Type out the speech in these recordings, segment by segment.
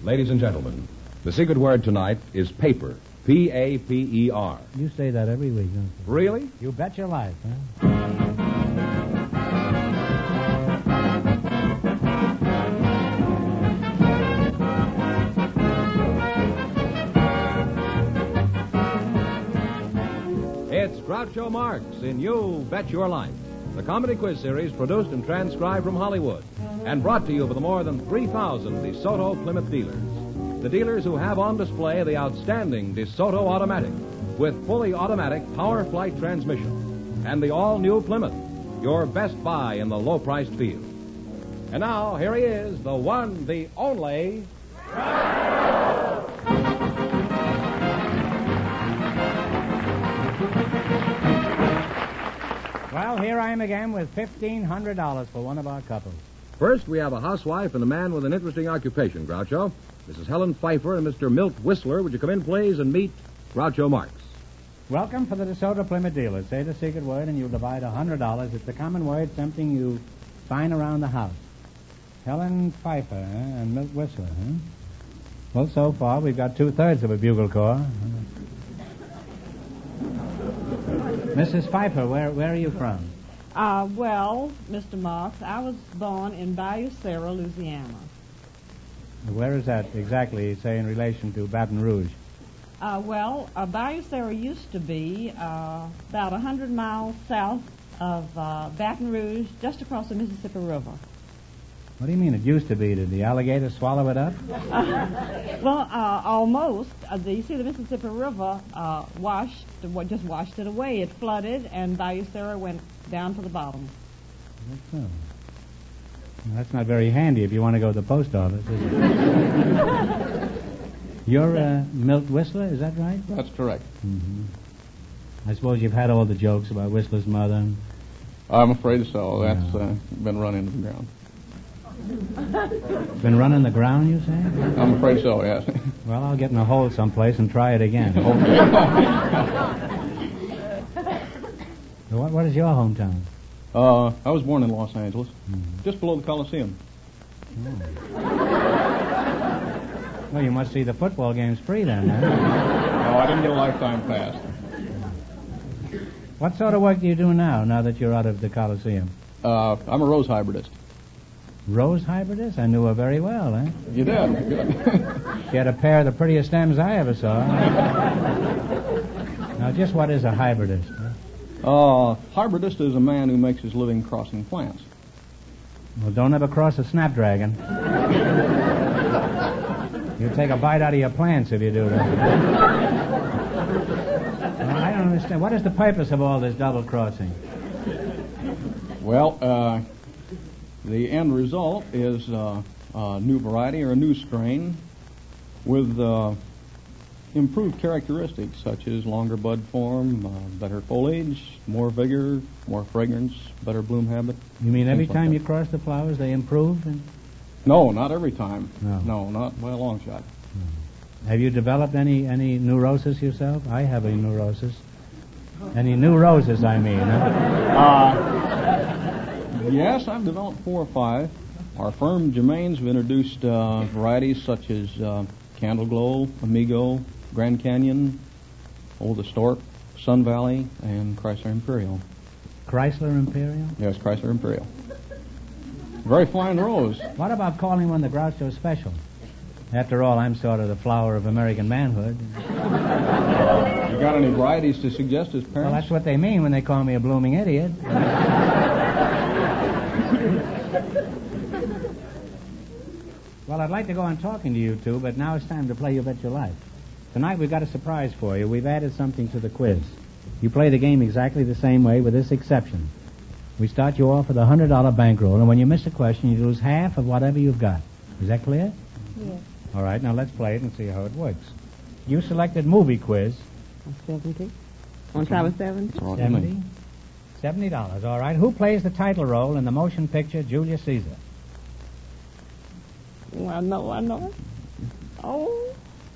Ladies and gentlemen, the secret word tonight is paper. P-A-P-E-R. You say that every week, don't you? Really? You bet your life, huh? It's Groucho Marx in You Bet Your Life, the comedy quiz series produced and transcribed from Hollywood and brought to you by the more than 3,000 DeSoto Plymouth dealers. The dealers who have on display the outstanding DeSoto Automatic with fully automatic power flight transmission and the all-new Plymouth, your best buy in the low-priced field. And now, here he is, the one, the only... Well, here I am again with $1,500 for one of our couples. First, we have a housewife and a man with an interesting occupation, Groucho. Mrs. Helen Pfeiffer and Mr. Milt Whistler. Would you come in, please, and meet Groucho Marx? Welcome for the DeSoto Plymouth dealers. Say the secret word and you'll divide $100. It's a common word, something you find around the house. Helen Pfeiffer and Milt Whistler, huh? Well, so far we've got 2/3 of a bugle corps. Mrs. Pfeiffer, where are you from? Well, Mr. Marx, I was born in Bayou Sara, Louisiana. Where is that exactly, say, in relation to Baton Rouge? Bayou Sara used to be about 100 miles south of Baton Rouge, just across the Mississippi River. What do you mean it used to be? Did the alligator swallow it up? Almost. You see, the Mississippi River just washed it away. It flooded, and Bayou Sara went down to the bottom. That's so. Well, that's not very handy if you want to go to the post office, is it? You're Milt Whistler, is that right? That's correct. Mm-hmm. I suppose you've had all the jokes about Whistler's mother. I'm afraid so. That's been run into the ground. Been running the ground, you say? I'm afraid so, yes. Well, I'll get in a hole someplace and try it again. What is your hometown? I was born in Los Angeles, just below the Coliseum. Well, you must see the football games free then, huh? No, I didn't get a lifetime pass. What sort of work do you do now that you're out of the Coliseum? I'm a rose hybridist. Rose hybridist? I knew her very well, eh? You did? Good. She had a pair of the prettiest stems I ever saw. Now, just what is a hybridist? Hybridist is a man who makes his living crossing plants. Well, don't ever cross a snapdragon. You'll take a bite out of your plants if you do that. Well, I don't understand. What is the purpose of all this double crossing? Well, the end result is a new variety or a new strain with improved characteristics such as longer bud form, better foliage, more vigor, more fragrance, better bloom habit. You mean every time you cross the flowers they improve? No, not every time. No, not by a long shot. Have you developed any neurosis yourself? I have a neurosis. Any new roses, I mean. Yes, I've developed 4 or 5. Our firm, Germain's, have introduced varieties such as Candle Glow, Amigo, Grand Canyon, Old Stork, Sun Valley, and Chrysler Imperial. Chrysler Imperial? Yes, Chrysler Imperial. Very fine rose. What about calling one the Groucho Special? After all, I'm sort of the flower of American manhood. You got any varieties to suggest as parents? Well, that's what they mean when they call me a blooming idiot. Well, I'd like to go on talking to you two, but now it's time to play You Bet Your Life. Tonight we've got a surprise for you. We've added something to the quiz. You play the game exactly the same way with this exception. We start you off with a $100 bankroll, and when you miss a question, you lose half of whatever you've got. Is that clear? Yes. All right, now let's play it and see how it works. You selected movie quiz. 70. Want to try with 70? 70? $70. All right. Who plays the title role in the motion picture Julius Caesar? I know. Oh.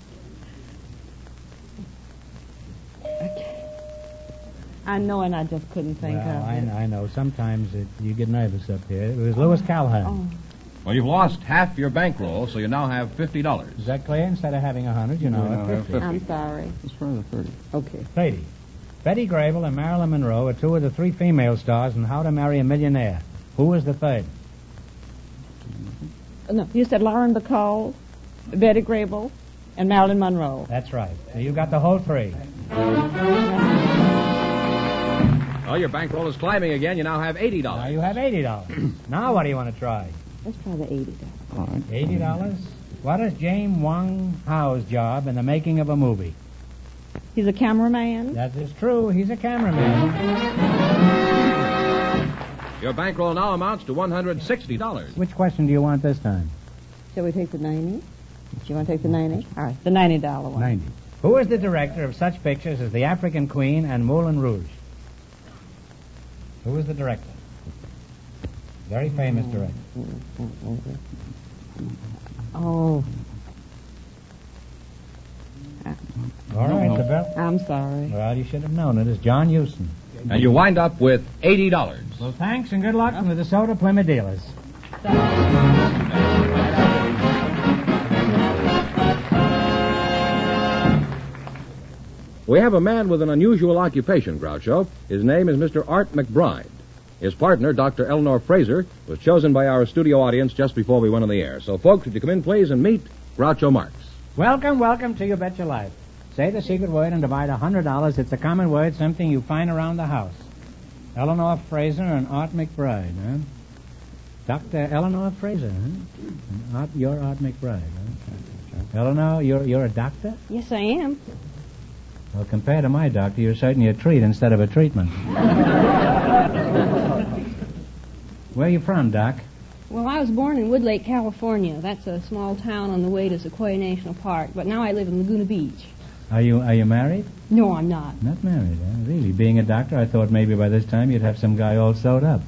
Okay. I know, and I just couldn't think of it. I know. Sometimes you get nervous up here. It was Louis Calhoun. Oh. Well, you've lost half your bankroll, so you now have $50. Is that clear? Instead of having 100, you now have 50. I'm sorry. It's for the 30. Okay. 30. Betty Grable and Marilyn Monroe are two of the three female stars in How to Marry a Millionaire. Who was the third? No, you said Lauren Bacall, Betty Grable, and Marilyn Monroe. That's right. So you got the whole three. Well, your bankroll is climbing again. You now have $80. Now you have $80. Now what do you want to try? Let's try the $80. All right. $80? What is James Wong Howe's job in the making of a movie? He's a cameraman. That is true. He's a cameraman. Your bankroll now amounts to $160. Which question do you want this time? Shall we take the 90? Do you want to take the 90? All right, the $90 one. 90. Who is the director of such pictures as The African Queen and Moulin Rouge? Who is the director? Very famous director. Oh, All right, the bell. I'm sorry. Well, you should have known it. It's John Huston. And you wind up with $80. Well, thanks and good luck from the DeSoto Plymouth dealers. We have a man with an unusual occupation, Groucho. His name is Mr. Art McBride. His partner, Dr. Eleanor Fraser, was chosen by our studio audience just before we went on the air. So, folks, would you come in, please, and meet Groucho Marx. Welcome, welcome to You Bet Your Life. Say the secret word and divide $100. It's a common word, something you find around the house. Eleanor Fraser and Art McBride, huh? Dr. Eleanor Fraser, huh? You're Art McBride, huh? Eleanor, you're a doctor? Yes, I am. Well, compared to my doctor, you're certainly a treat instead of a treatment. Where are you from, Doc? Well, I was born in Woodlake, California. That's a small town on the way to Sequoia National Park, but now I live in Laguna Beach. Are you married? No, I'm not. Not married, huh? Really? Being a doctor, I thought maybe by this time you'd have some guy all sewed up.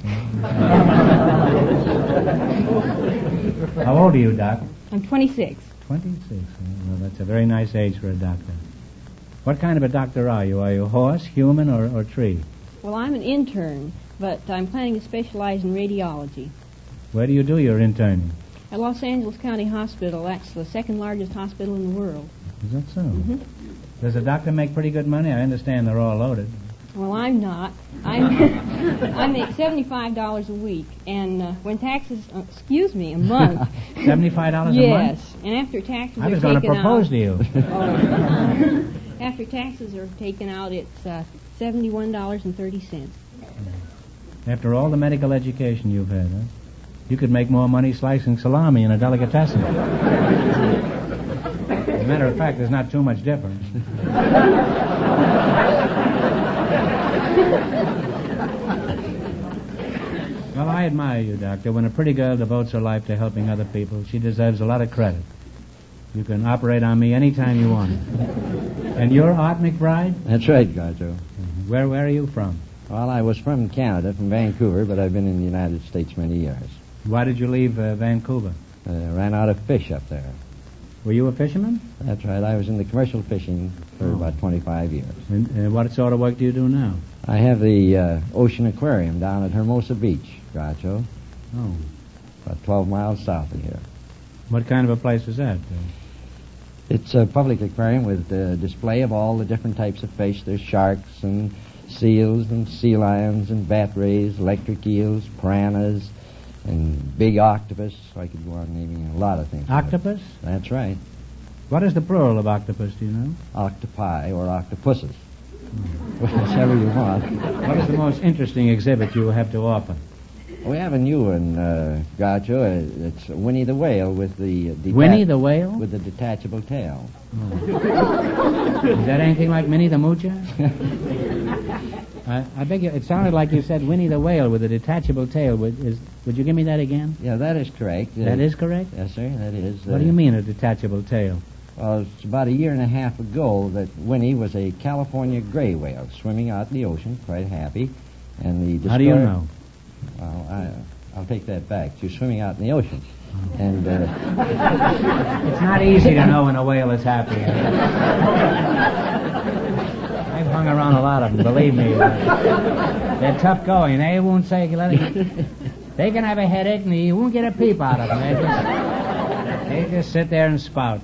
How old are you, Doc? I'm 26. 26. Well, that's a very nice age for a doctor. What kind of a doctor are you? Are you horse, human, or tree? Well, I'm an intern, but I'm planning to specialize in radiology. Where do you do your interning? At Los Angeles County Hospital. That's the second largest hospital in the world. Is that so? Mm-hmm. Does a doctor make pretty good money? I understand they're all loaded. Well, I'm not. I make $75 a week, and when taxes, a month. $75 a month? Yes, and after taxes I was going to propose to you. After taxes are taken out, it's $71.30. After all the medical education you've had, huh? You could make more money slicing salami in a delicatessen. As a matter of fact, there's not too much difference. Well, I admire you, Doctor. When a pretty girl devotes her life to helping other people, she deserves a lot of credit. You can operate on me anytime you want. And you're Art McBride? That's right, Groucho. Where are you from? Well, I was from Canada, from Vancouver, but I've been in the United States many years. Why did you leave Vancouver? Ran out of fish up there. Were you a fisherman? That's right. I was in the commercial fishing for about 25 years. And what sort of work do you do now? I have the Ocean Aquarium down at Hermosa Beach, Groucho. Oh. About 12 miles south of here. What kind of a place is that? It's a public aquarium with a display of all the different types of fish. There's sharks and seals and sea lions and bat rays, electric eels, piranhas, and big octopus. So I could go on naming a lot of things. Octopus? That's right. What is the plural of octopus, do you know? Octopi or octopuses. Whichever you want. What is the most interesting exhibit you have to offer? We have a new one, Groucho. It's Winnie the Whale with the... Winnie the Whale? With the detachable tail. Oh. Is that anything like Minnie the Moocher? I beg you, it sounded like you said Winnie the Whale with a detachable tail. Would you give me that again? Yeah, that is correct. That is correct? Yes, sir, that is. What do you mean, a detachable tail? Well, it's about a year and a half ago that Winnie was a California gray whale swimming out in the ocean, quite happy. And the How do you know? Well, I'll take that back. She was swimming out in the ocean. And it's not easy to know when a whale is happy. I've hung around a lot of them, believe me. They're tough going. They won't say, They can have a headache and you won't get a peep out of them. They just sit there and spout.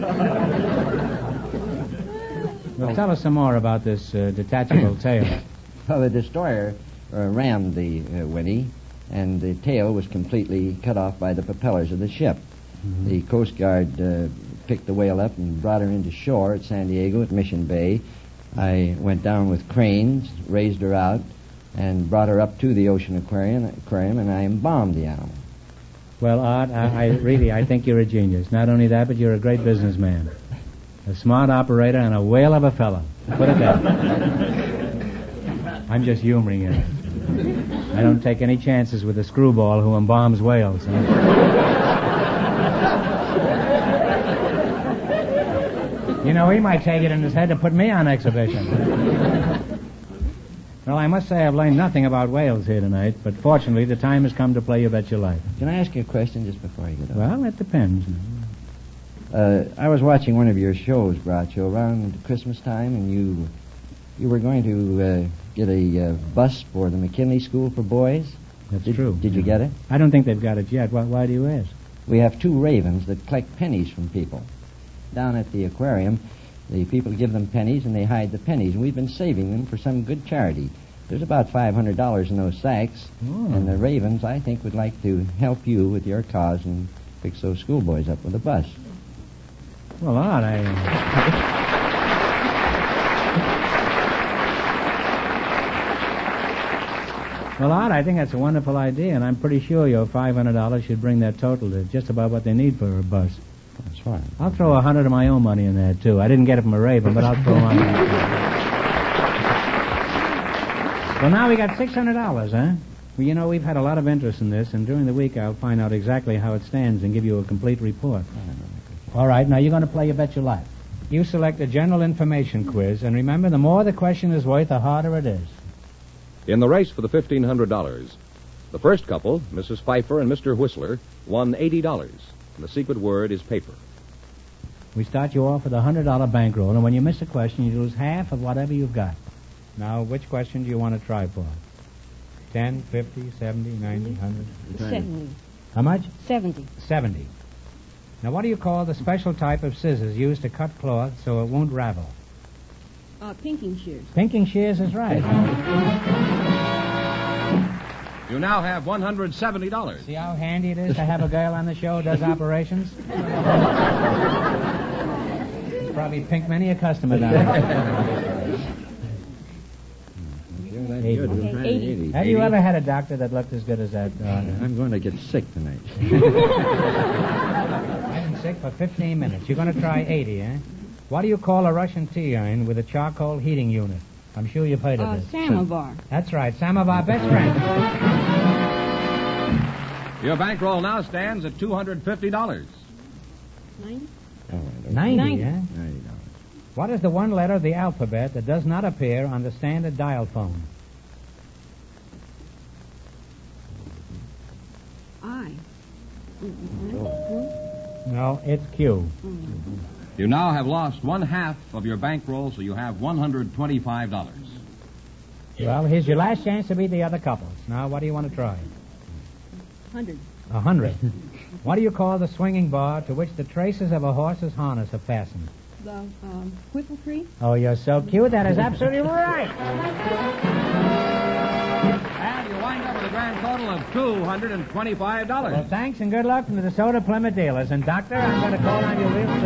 Well, tell us some more about this detachable tail. Well, the destroyer rammed the Winnie, and the tail was completely cut off by the propellers of the ship. Mm-hmm. The Coast Guard picked the whale up and brought her into shore at San Diego at Mission Bay. I went down with cranes, raised her out, and brought her up to the Ocean Aquarium, and I embalmed the animal. Well, Art, I think you're a genius. Not only that, but you're a great businessman. A smart operator and a whale of a fellow. Put it that way. I'm just humoring you. I don't take any chances with a screwball who embalms whales. You know, he might take it in his head to put me on exhibition. Well, I must say I've learned nothing about whales here tonight, but fortunately the time has come to play You Bet Your Life. Can I ask you a question just before you get on? Well, it depends. I was watching one of your shows, Groucho, around Christmas time, and you were going to get a bus for the McKinley School for Boys. That's true. Did you get it? I don't think they've got it yet. Why do you ask? We have 2 ravens that collect pennies from people. Down at the aquarium, the people give them pennies, and they hide the pennies, and we've been saving them for some good charity. There's about $500 in those sacks, and the ravens, I think, would like to help you with your cause and fix those schoolboys up with a bus. Well, Art, I think that's a wonderful idea, and I'm pretty sure your $500 should bring that total to just about what they need for a bus. That's right. I'll throw $100 of my own money in there, too. I didn't get it from a raven, but I'll throw mine in there. Well, now we got $600, huh? Well, you know, we've had a lot of interest in this, and during the week I'll find out exactly how it stands and give you a complete report. All right, now you're going to play You Bet Your Life. You select a general information quiz, and remember, the more the question is worth, the harder it is. In the race for the $1,500, the first couple, Mrs. Pfeiffer and Mr. Whistler, won $80, and the secret word is paper. We start you off with a $100 bankroll, and when you miss a question, you lose half of whatever you've got. Now, which question do you want to try for? 10, 50, 70, 90, 100? 70. How much? 70. 70. Now, what do you call the special type of scissors used to cut cloth so it won't ravel? Pinking shears. Pinking shears is right. You now have $170. See how handy it is to have a girl on the show who does operations? It's probably pinked many a customer down there. 80. Okay, 80. Have you ever had a doctor that looked as good as that? I'm going to get sick tonight. I've been sick for 15 minutes. You're going to try 80, eh? What do you call a Russian tea urn with a charcoal heating unit? I'm sure you've heard of this. Samovar. That's right, samovar, best friend. Your bankroll now stands at $250. 90? 90, eh? $90. What is the one letter of the alphabet that does not appear on the standard dial phone? I. No, it's Q. You now have lost one half of your bankroll, so you have $125. Well, here's your last chance to beat the other couples. Now, what do you want to try? 100. 100. What do you call the swinging bar to which the traces of a horse's harness are fastened? The whipple tree? Oh, you're so cute. That is absolutely right. And you wind up with a grand total of $225. Well, thanks and good luck from the DeSoto Plymouth dealers. And, Doctor, I'm going to call on you real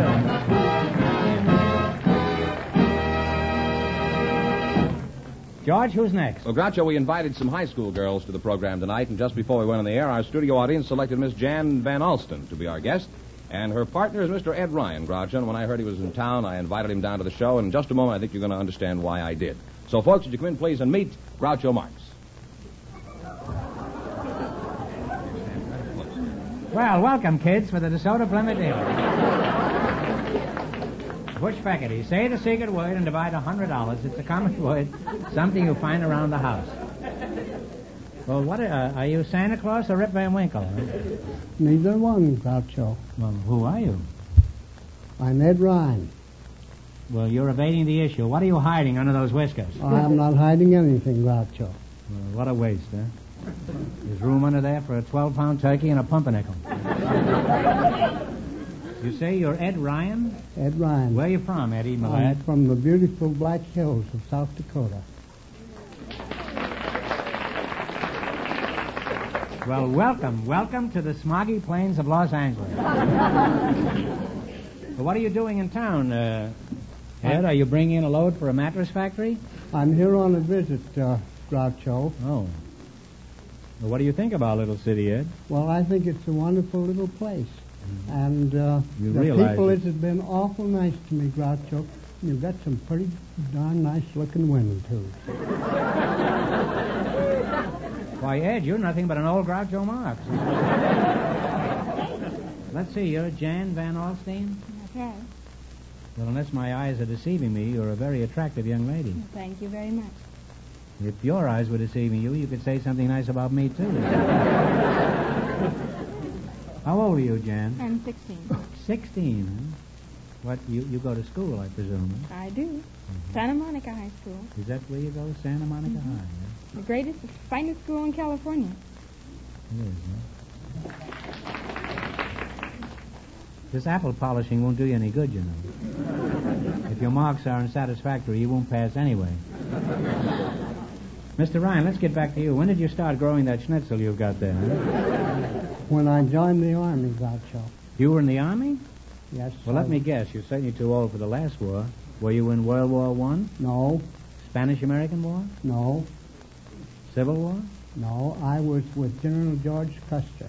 soon. George, who's next? Well, Groucho, we invited some high school girls to the program tonight, and just before we went on the air, our studio audience selected Miss Jan Van Alsten to be our guest. And her partner is Mr. Ed Ryan, Groucho. And when I heard he was in town, I invited him down to the show. And in just a moment, I think you're going to understand why I did. So, folks, would you come in, please, and meet Groucho Marx. Well, welcome, kids, for the DeSoto Plymouth dealers. Bush Feckety, say the secret word and divide $100. It's a common word, something you find around the house. Well, what are you Santa Claus or Rip Van Winkle? Huh? Neither one, Groucho. Well, who are you? I'm Ed Ryan. Well, you're evading the issue. What are you hiding under those whiskers? I'm not hiding anything, Groucho. Well, what a waste, huh? There's room under there for a 12-pound turkey and a pumpernickel. You say you're Ed Ryan? Ed Ryan. Where you from, Eddie, my I'm lad? from the beautiful Black Hills of South Dakota. Well, welcome to the smoggy plains of Los Angeles. Well, what are you doing in town, Ed? Are you bringing in a load for a mattress factory? I'm here on a visit, Groucho. Oh. Well, what do you think of our little city, Ed? Well, I think it's a wonderful little place. And the realize people it. have been awful nice to me, Groucho. You've got some pretty darn nice-looking women, too. Why, Ed, you're nothing but an old Groucho Marx. Let's see, you're Jan Van Alstyne? That's right. Well, unless my eyes are deceiving me, you're a very attractive young lady. Thank you very much. If your eyes were deceiving you, you could say something nice about me, too. How old are you, Jan? I'm 16. 16, huh? What, you go to school, I presume, huh? I do. Santa Monica High School. Is that where you go, Santa Monica High, huh? The greatest, finest school in California. It is, huh? This apple polishing won't do you any good, you know. If your marks are unsatisfactory, you won't pass anyway. Mr. Ryan, let's get back to you. When did you start growing that schnitzel you've got there, huh? When I joined the Army, Groucho. You were in the Army? Yes. Well, let me guess. You're certainly too old for the last war. Were you in World War I? No, Spanish-American War? no, Civil War? no. I was with General George Custer.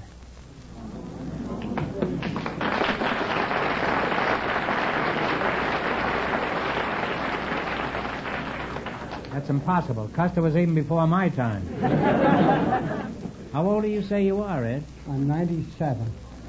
That's impossible. Custer was even before my time. How old do you say you are, Ed? I'm 97.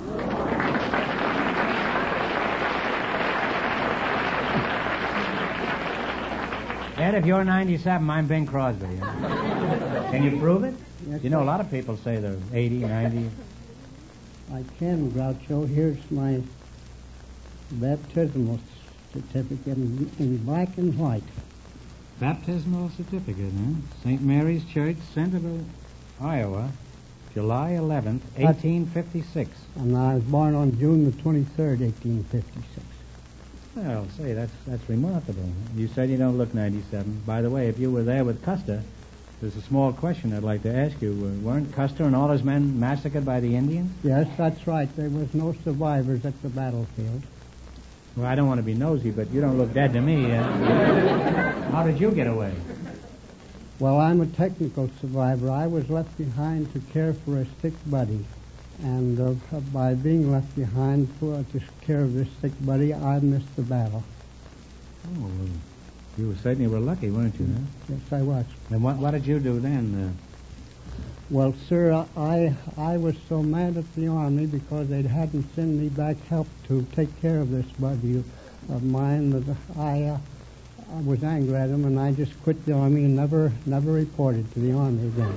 Ed, if you're 97, I'm Bing Crosby. Can you prove it? Yes, You know, a sir. lot of people say they're 80, 90. I can, Groucho. Here's my baptismal certificate in black and white. Baptismal certificate, huh? St. Mary's Church, Centerville, Iowa, July 11th, 1856. And I was born on June the 23rd, 1856. Well, say, that's remarkable. You said you don't look 97. By the way, if you were there with Custer, there's a small question I'd like to ask you. Weren't Custer and all his men massacred by the Indians? Yes, that's right. There was no survivors at the battlefield. Well, I don't want to be nosy, but you don't look dead to me. How did you get away? Well, I'm a technical survivor. I was left behind to care for a sick buddy. And by being left behind to care of this sick buddy, I missed the battle. Oh, well, you certainly were lucky, weren't you, huh? Yes, I was. And what did you do then? Well, sir, I was so mad at the Army because they hadn't sent me back help to take care of this buddy of mine that I was angry at him, and I just quit the Army and never reported to the Army again.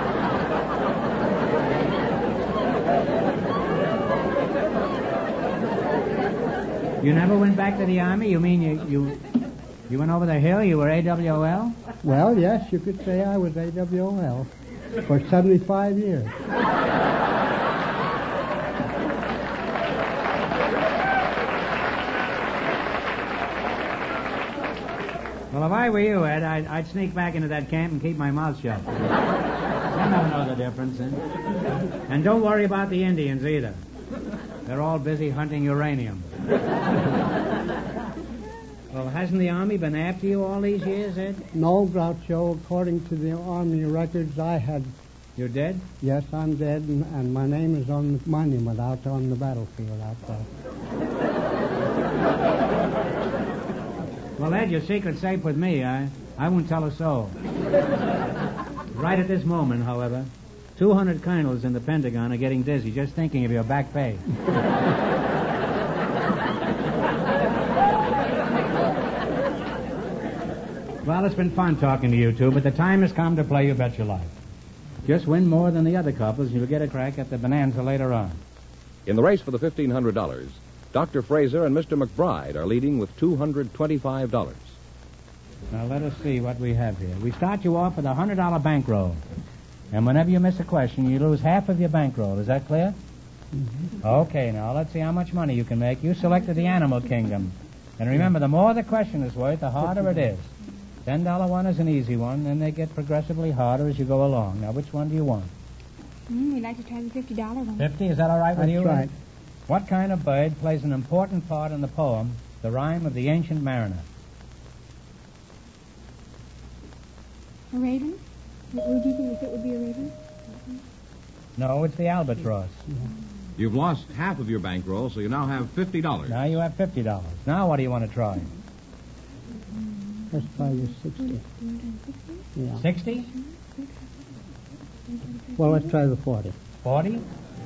You never went back to the Army? You mean you went over the hill? You were AWOL? Well, yes, you could say I was AWOL for 75 years. Well, if I were you, Ed, I'd sneak back into that camp and keep my mouth shut. You'll never know the difference. And don't worry about the Indians either. They're all busy hunting uranium. Well, hasn't the Army been after you all these years, Ed? No, Groucho, according to the Army records, I had... You're dead? Yes, I'm dead, and my name is on the monument out on the battlefield out there. Well, Ed, your secret's safe with me. I won't tell a soul. Right at this moment, however, 200 colonels in the Pentagon are getting dizzy just thinking of your back pay. Well, it's been fun talking to you two, but the time has come to play You Bet Your Life. Just win more than the other couples, and you'll get a crack at the bonanza later on. In the race for the $1,500, Dr. Fraser and Mr. McBride are leading with $225. Now, let us see what we have here. We start you off with a $100 bankroll. And whenever you miss a question, you lose half of your bankroll. Is that clear? Mm-hmm. Okay, now let's see how much money you can make. You selected the animal kingdom. And remember, the more the question is worth, the harder it is. $10 one is an easy one, and they get progressively harder as you go along. Now, which one do you want? We'd like to try the $50 one. 50? Is that all right with That's you? right. What kind of bird plays an important part in the poem, The Rime of the Ancient Mariner? A raven? Would you think it would be a raven? No, it's the albatross. You've lost half of your bankroll, so you now have $50. Now you have $50. Now what do you want to try? Let's try the 60. Yeah. 60? Well, let's try the 40. 40?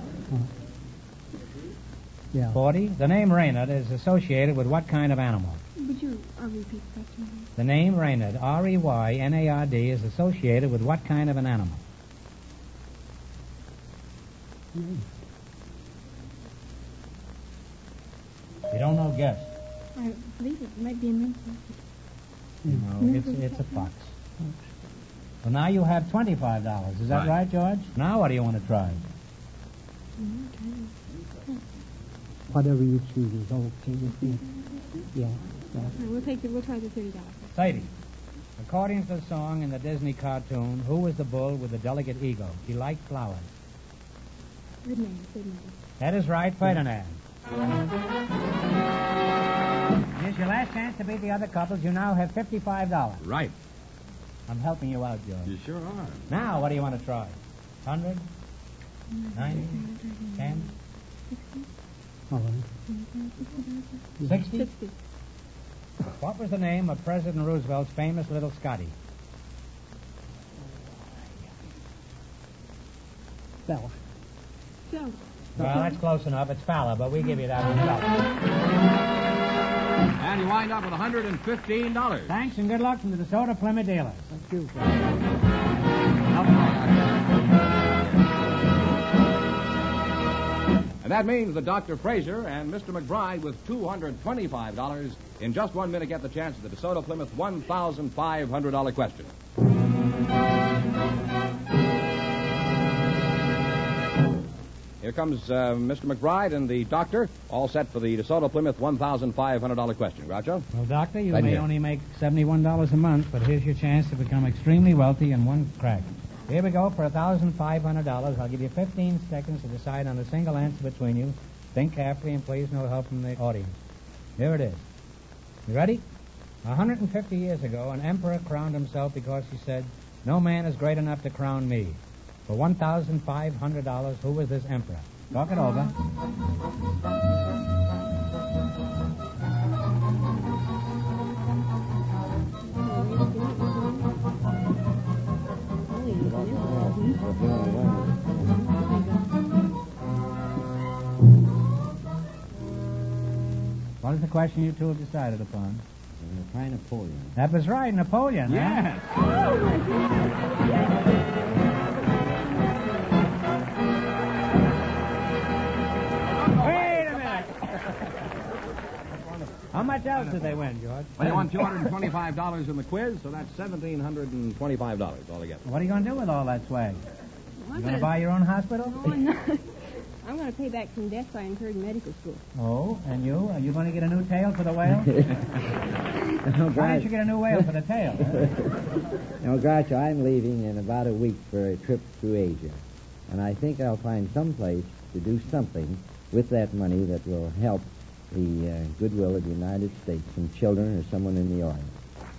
Yeah. 40? The name Reynard is associated with what kind of animal? Would you repeat the question? The name Reynard, R-E-Y-N-A-R-D, is associated with what kind of an animal? You don't know, guess. I believe it might be a nymph. No, it's a fox. Well, now you have $25. Is that right, George? Now what do you want to try? Whatever you choose is okay with me. Yeah. We'll try the $30. Sadie, according to the song in the Disney cartoon, who was the bull with the delicate ego? He liked flowers. Ferdinand. That is right, Ferdinand. Here's your last chance to beat the other couples. You now have $55. Right. I'm helping you out, George. You sure are. Now, what do you want to try? 100? 90? 10? All right. 60? What was the name of President Roosevelt's famous little Scotty? Bella. Joe. Well, that's close enough. It's Fowler, but we give you that result. And you wind up with $115. Thanks and good luck from the DeSoto Plymouth dealers. Thank you. And that means that Dr. Fraser and Mr. McBride, with $225, in just 1 minute get the chance at the DeSoto Plymouth $1,500 question. Here comes Mr. McBride and the doctor, all set for the DeSoto Plymouth $1,500 question. Groucho? Well, Doctor, you Right may here. only make $71 a month, but here's your chance to become extremely wealthy in one crack. Here we go for $1,500. I'll give you 15 seconds to decide on a single answer between you. Think carefully and please no help from the audience. Here it is. You ready? 150 years ago, an emperor crowned himself because he said, "No man is great enough to crown me." For $1,500, who was this emperor? Talk it over. What is the question you two have decided upon? Try Napoleon. That was right, Napoleon. Yes. Wait a minute. How much else did they win, George? Well, you won $225 in the quiz, so that's $1,725 altogether. What are you going to do with all that swag? I'm You going to buy your own hospital? No, I'm not. I'm going to pay back some debts I incurred in medical school. Oh, and you? Are you going to get a new tail for the whale? Why didn't you get a new whale for the tail? Now, Groucho, I'm leaving in about a week for a trip through Asia. And I think I'll find some place to do something with that money that will help the goodwill of the United States, some children or someone in the audience.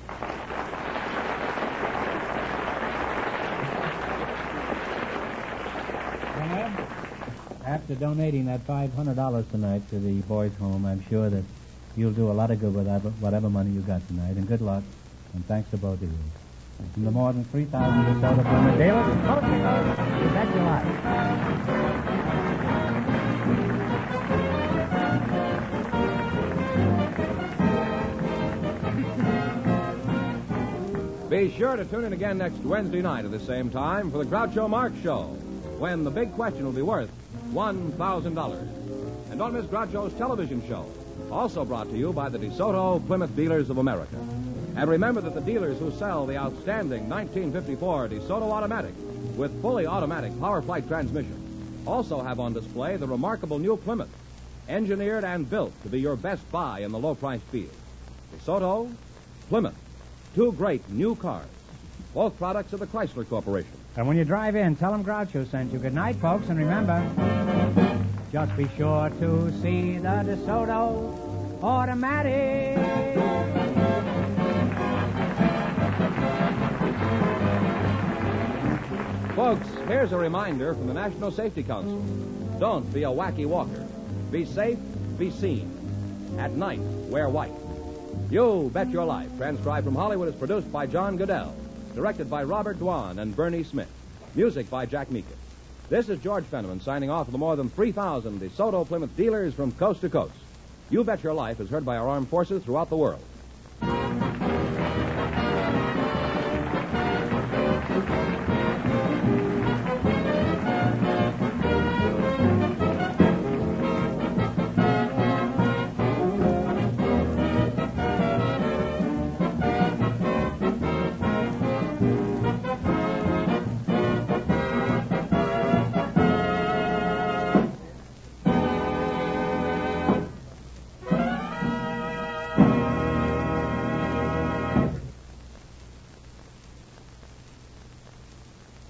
After donating that $500 tonight to the boys' home, I'm sure that you'll do a lot of good with whatever money you got tonight. And good luck. And thanks to both of you. From the more than 3,000 DeSoto Plymouth dealers, that's your life. Be sure to tune in again next Wednesday night at the same time for the Groucho Marx Show, when the big question will be worth $1,000. And don't miss Groucho's television show, also brought to you by the DeSoto Plymouth Dealers of America. And remember that the dealers who sell the outstanding 1954 DeSoto Automatic with fully automatic power flight transmission also have on display the remarkable new Plymouth, engineered and built to be your best buy in the low-priced field. DeSoto, Plymouth, two great new cars, both products of the Chrysler Corporation. And when you drive in, tell them Groucho sent you. Good night, folks, and remember, just be sure to see the DeSoto Automatic. Folks, here's a reminder from the National Safety Council. Don't be a wacky walker. Be safe, be seen. At night, wear white. You Bet Your Life, transcribed from Hollywood, is produced by John Goodell, directed by Robert Dwan and Bernie Smith. Music by Jack Meekin. This is George Fenneman signing off for the more than 3,000 DeSoto Plymouth dealers from coast to coast. You Bet Your Life is heard by our armed forces throughout the world.